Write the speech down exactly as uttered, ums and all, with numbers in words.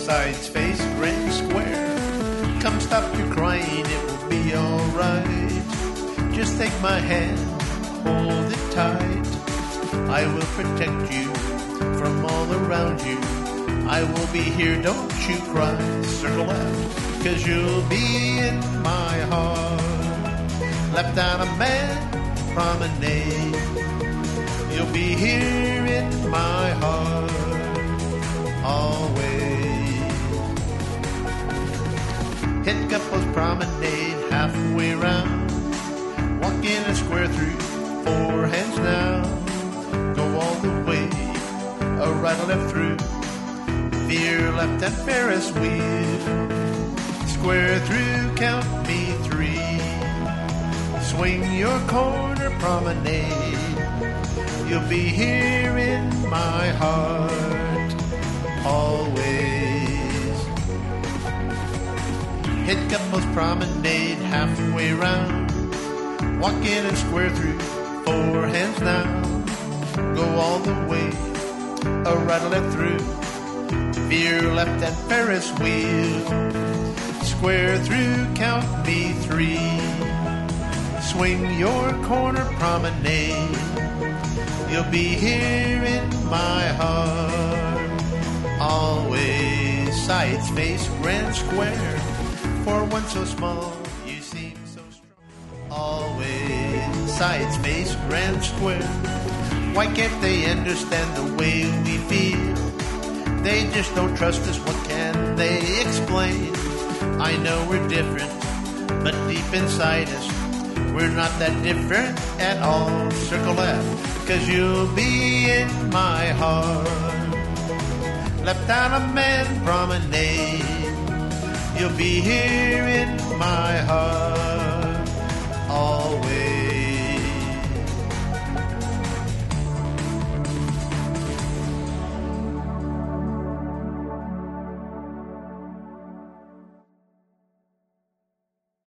sides face grand square. Come stop your crying, it will be alright. Just take my hand, hold it tight. I will protect you from all around you. I will be here, don't you cry. Circle left, cause you'll be in my heart. Left down a man promenade. You'll be here in my heart. Always. Hit Couples Promenade halfway round. Walk in a square through four hands now. Go all the way, a right or left through. Veer left and Ferris wheel. Square through, count me three. Swing your corner promenade. You'll be here in my heart. Always. Hit Couples Promenade halfway round. Walk in and square through four hands now. Go all the way, a right or left through. Veer left and Ferris wheel. Square through, count me three. Swing your corner promenade. You'll be here in my heart. Always. Sides face grand square. For one so small, you seem so strong. Always. Sides face grand square. Why can't they understand the way we feel? They just don't trust us, what can they explain? I know we're different, but deep inside us, we're not that different at all. Circle left, cause you'll be in my heart. Left down a man promenade. You'll be here in my heart.